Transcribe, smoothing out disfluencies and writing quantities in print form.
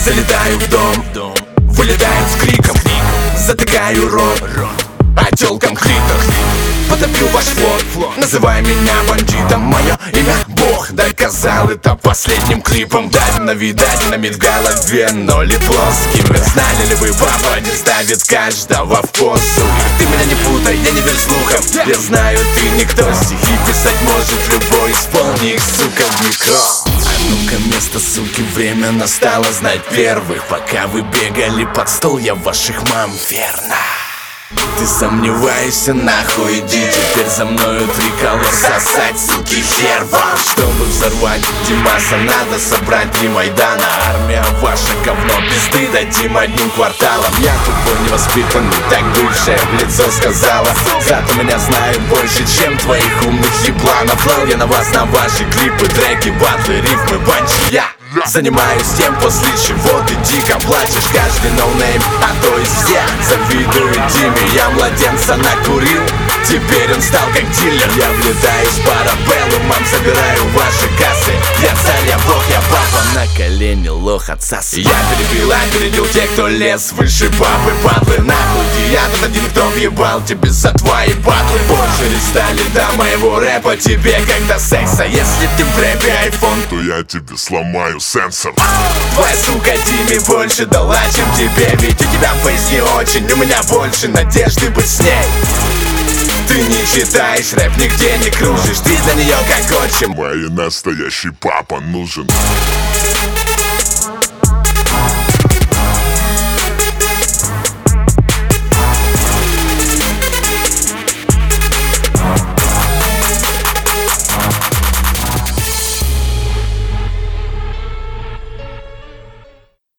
Залетаю в дом, вылетаю с криком, затыкаю рот, а тёлкам клитор. Потопил ваш флот, называй меня бандитом. Мое имя Бог доказал это последним клипом. Динамит в голове, ноли плоскими. Знали ли вы, папа не ставит каждого в позу? Ты меня не путай, я не верю слухам. Я знаю, ты никто, стихи писать может любой. Исполни их, сука, в микро. А ну-ка, место, суки, время настало знать первых. Пока вы бегали под стол, я ваших мам, верно. Ты сомневаешься, нахуй иди. Теперь за мною триколор сосать, суки, хер вам. Чтобы взорвать Димаса, надо собрать 3 Майдана. Армия ваша говно, пизды дадим одним кварталом. Я тупой невоспитанный, так бывшая в лицо сказала. Зато меня знают больше, чем твоих умных ебланов. Флоу я на вас, на ваши клипы, треки, батлы, рифмы, банчи. Я занимаюсь тем, после чего ты дико плачешь. Каждый ноунейм, а то и все завидуют Диме. Я младенца накурил, теперь он стал как дилер. Я влетаю с парабеллумом, забираю ваши кассы. Я царь, я бог, я папа, на колени лох отсасы. Я перебил, опередил тех, кто лез выше папы. Батлы нахуй, я тот один, кто въебал тебе за твои батлы. Больше стали до моего рэпа тебе, как до секса. Если ты в рэпе айфон, то я тебе сломаю сенсор. Твоя сука Диме больше дала, чем тебе. Ведь у тебя фейс не очень, у меня больше надежды быть с ней. Ты не читаешь рэп, нигде не кружишь. Ты для нее как отчим. Моей настоящий папа нужен.